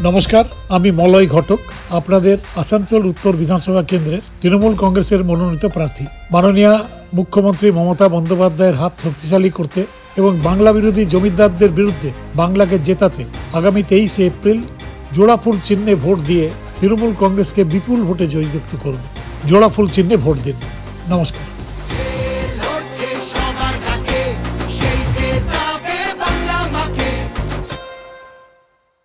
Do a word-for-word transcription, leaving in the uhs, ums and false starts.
নমস্কার, আমি মলয় ঘটক, আপনাদের আসানসোল উত্তর বিধানসভা কেন্দ্রের তৃণমূল কংগ্রেসের মনোনীত প্রার্থী। মাননীয় মুখ্যমন্ত্রী মমতা বন্দ্যোপাধ্যায়ের হাত শক্তিশালী করতে এবং বাংলা বিরোধী জমিদারদের বিরুদ্ধে বাংলাকে জেতাতে আগামী তেইশে এপ্রিল জোড়াফুল চিহ্নে ভোট দিয়ে তৃণমূল কংগ্রেসকে বিপুল ভোটে জয়যুক্ত করবে। জোড়াফুল চিহ্নে ভোট দিন। নমস্কার।